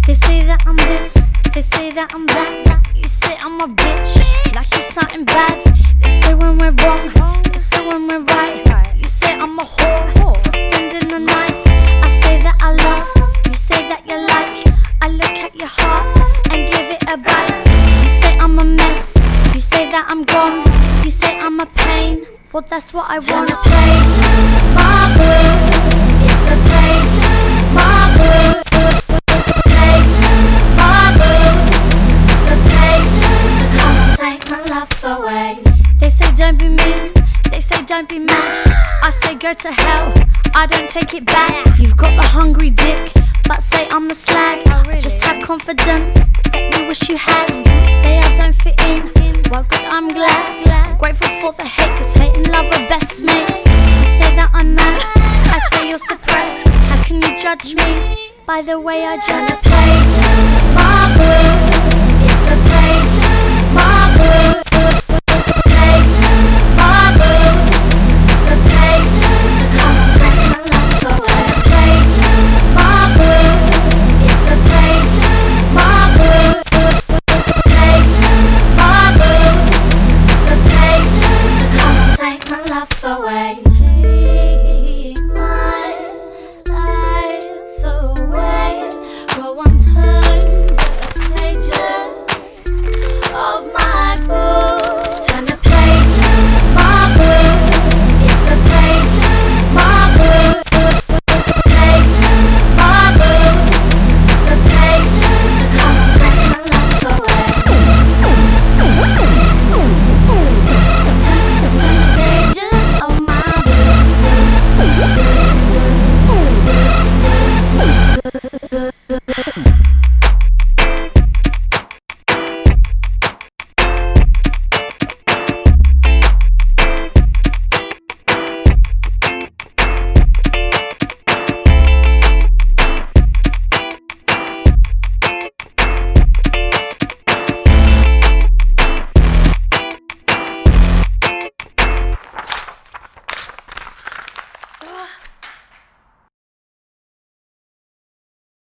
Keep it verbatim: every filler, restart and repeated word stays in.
They say that I'm this, they say that I'm that. You say I'm a bitch, like it's something bad. They say when we're wrong, they say when we're right. You say I'm a whore for spending the night. I say that I love, you say that you like. I look at your heart and give it a bite. You say I'm a mess, you say that I'm gone. You say I'm a pain, well that's what I want. It's a page, my boo. It's a page, my boo. Page, my boo. It's a page, come and take my love away. They say don't be mean, they say don't be mad. I say go to hell, I don't take it back. You've got the hungry dick, but say I'm the slag. I just have confidence that you wish you had. You say I don't fit in, well good I'm glad. I'm grateful for the hate, cause hate and love are best mates. You say that I'm mad, I say you're suppressed. How can you judge me by the way I It's a dress? page, my boo. It's a page, my boo.